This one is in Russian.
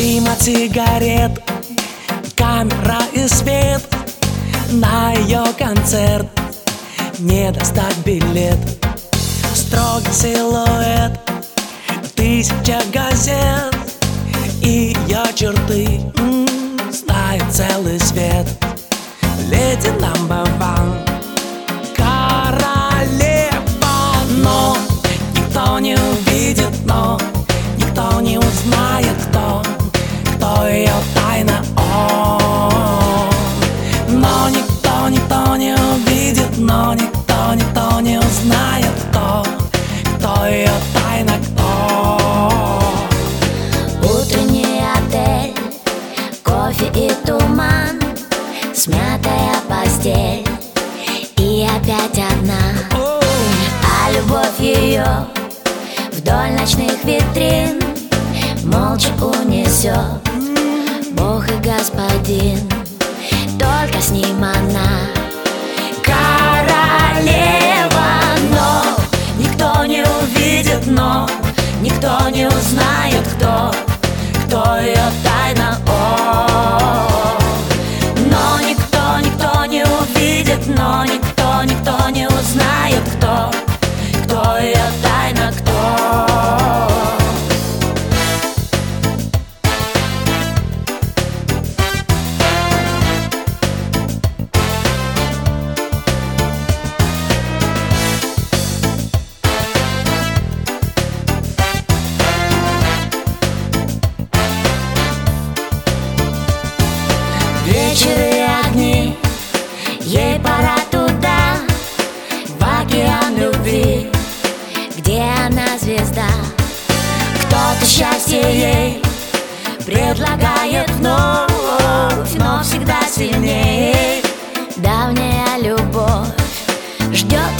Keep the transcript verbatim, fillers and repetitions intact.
Дым от сигарет, камера и свет. На ее концерт не достать билет. Строгий силуэт, тысяча газет, и ее черты м-м, знает целый свет. Леди number one, королева. Но никто не увидит, но никто не узнает, кто, кто ее тайна. О, но никто, никто не увидит, но никто, никто не узнает, кто, кто ее тайна, кто. Утренний отель, кофе и туман, смятая постель и опять одна. А любовь ее вдоль ночных витрин молча унесет Бог и Господин, только с ним она королева. Но никто не увидит, но никто не узнает, кто, кто ее тайна. О, но никто, никто не увидит, но никто, никто не узнает, кто, кто ее тайна, кто. Вечер и огни, ей пора туда, в океан любви, где она звезда. Кто-то счастье ей предлагает вновь, но всегда сильнее. Давняя любовь ждет